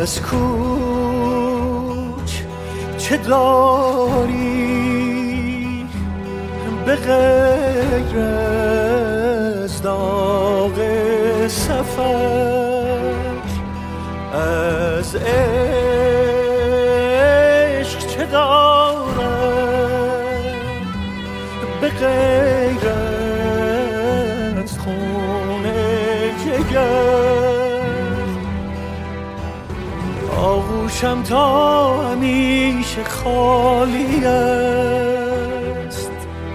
از کوچ چه داری به غیر از داغ سفر؟ از عشق چه دارم به غیر از خون جگر؟ آغوشم تا همیشه خالی است،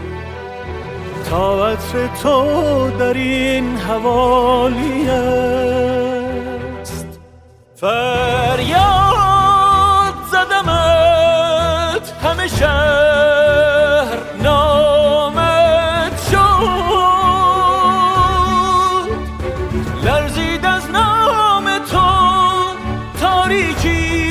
تا عطر تو در این حوالی است. فریاد زدمت همه شهر نامت شد، لرزید از نام تو تاریکی،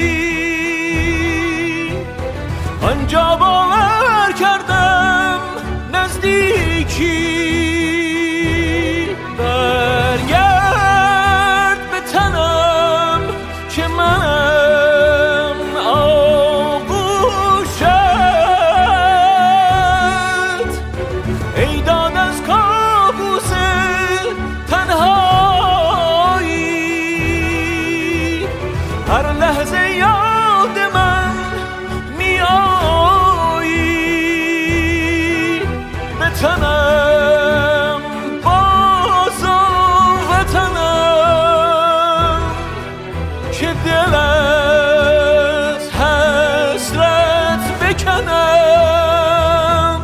آنجا باور کردم نزدیکی. برگرد به تنم که منم آغوشت، ای داد از کابوس تنهایی، هر لحظه یاد من می آیی. به تنم باز وطنم که دل از حسرت بکنم.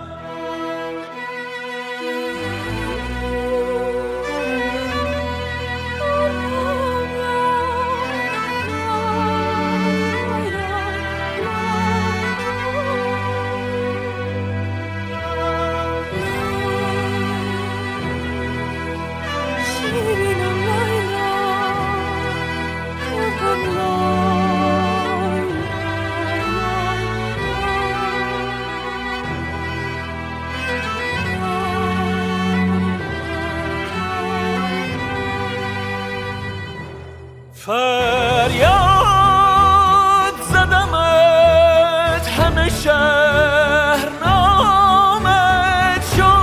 فریاد زدمت همه شهر نامت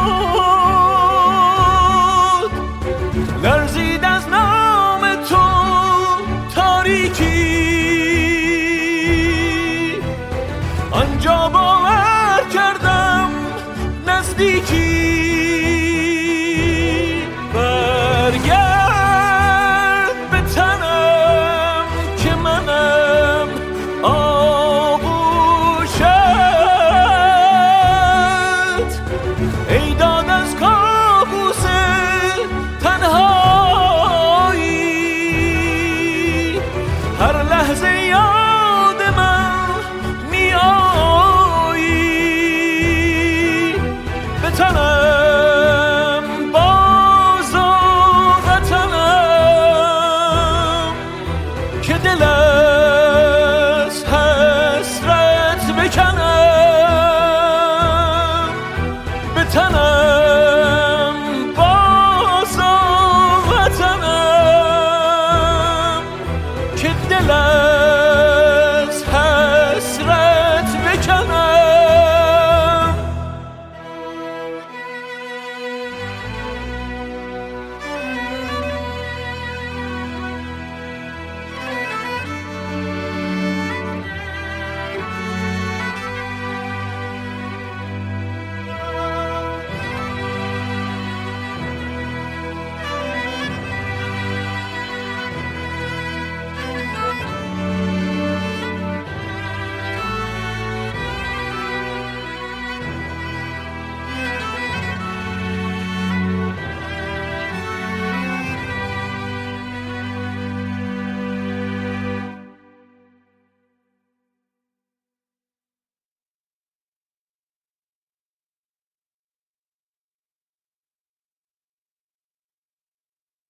شد، لرزید از نام تو تاریکی، آنجا باور کردم نزدیکی.